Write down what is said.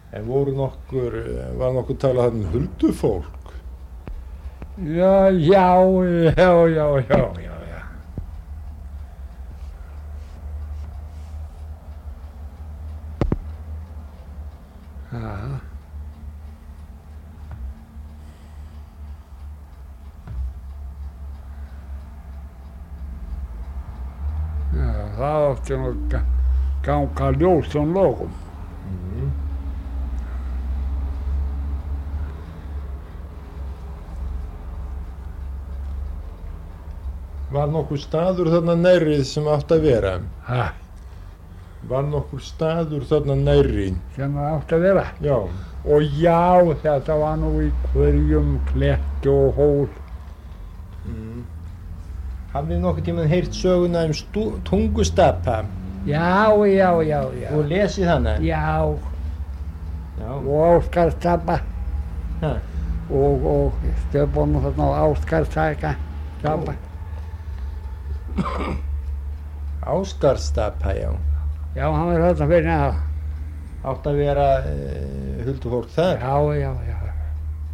En var nokkur talað um huldufólk? Já. Já. Já, það átti nú að ganga ljósum logum. Var nokkur staður þarna nærri sem átt að vera? Ha, Var nokkur staður þarna nærri? sem það átti að vera. Já. Og já, þetta var nú í hverjum kletti og hól. Hafið nokkur tímann heyrt söguna Tungustapa Já. og lesið hana? Já, Já. og Ásgarðstapa Ha. og Stefán þarna á Ásgarðstapa. Ásgarðstapa, já. Já, hann var þarna fyrir neðan. Átt að vera huldufólk þar? Já.